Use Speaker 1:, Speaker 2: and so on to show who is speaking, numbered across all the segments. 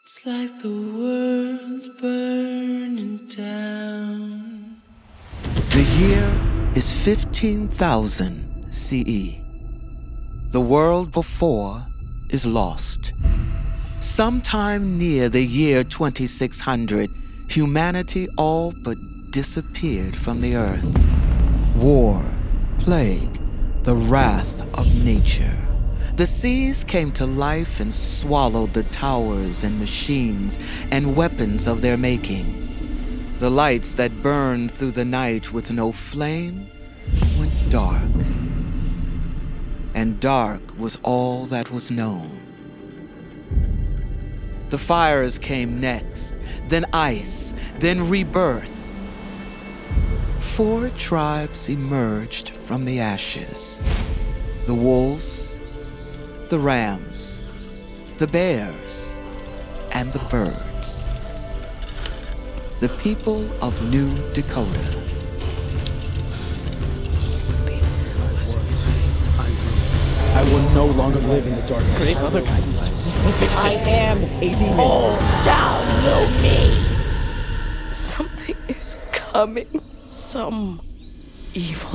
Speaker 1: It's like the world's burning down.
Speaker 2: The year is 15,000 CE. The world before is lost. Sometime near the year 2600, humanity all but disappeared from the earth. War, plague, the wrath of nature. The seas came to life and swallowed the towers and machines and weapons of their making. The lights that burned through the night with no flame went dark. And dark was all that was known. The fires came next, then ice, then rebirth. 4 tribes emerged from the ashes. The wolves, the rams, the bears, and the birds. The people of New Dakota.
Speaker 3: I will no longer live in the darkness.
Speaker 4: Great other guidance.
Speaker 3: I am a demon.
Speaker 4: All shall know me. Something is coming. Some evil.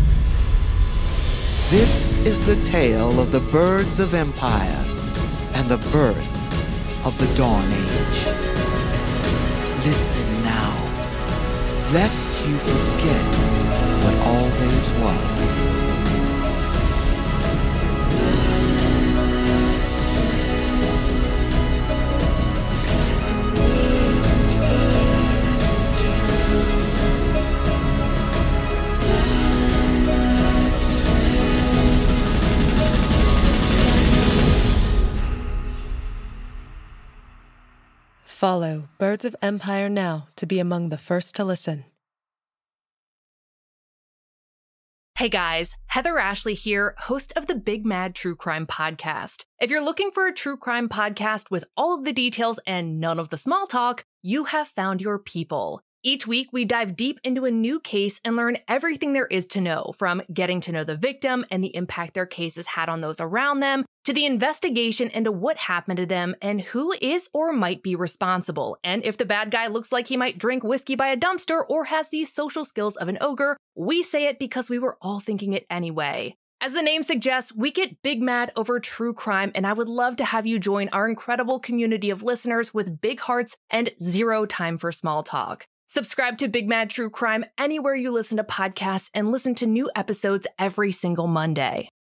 Speaker 2: This is the tale of the birds of empire and the birth of the Dawn Age. Listen now, lest you forget what always was.
Speaker 5: Follow Birds of Empire now to be among the first to listen.
Speaker 6: Hey guys, Heather Ashley here, host of the Big Mad True Crime Podcast. If you're looking for a true crime podcast with all of the details and none of the small talk, you have found your people. Each week, we dive deep into a new case and learn everything there is to know, from getting to know the victim and the impact their case has had on those around them, to the investigation into what happened to them and who is or might be responsible. And if the bad guy looks like he might drink whiskey by a dumpster or has the social skills of an ogre, we say it because we were all thinking it anyway. As the name suggests, we get big mad over true crime, and I would love to have you join our incredible community of listeners with big hearts and zero time for small talk. Subscribe to Big Mad True Crime anywhere you listen to podcasts and listen to new episodes every single Monday.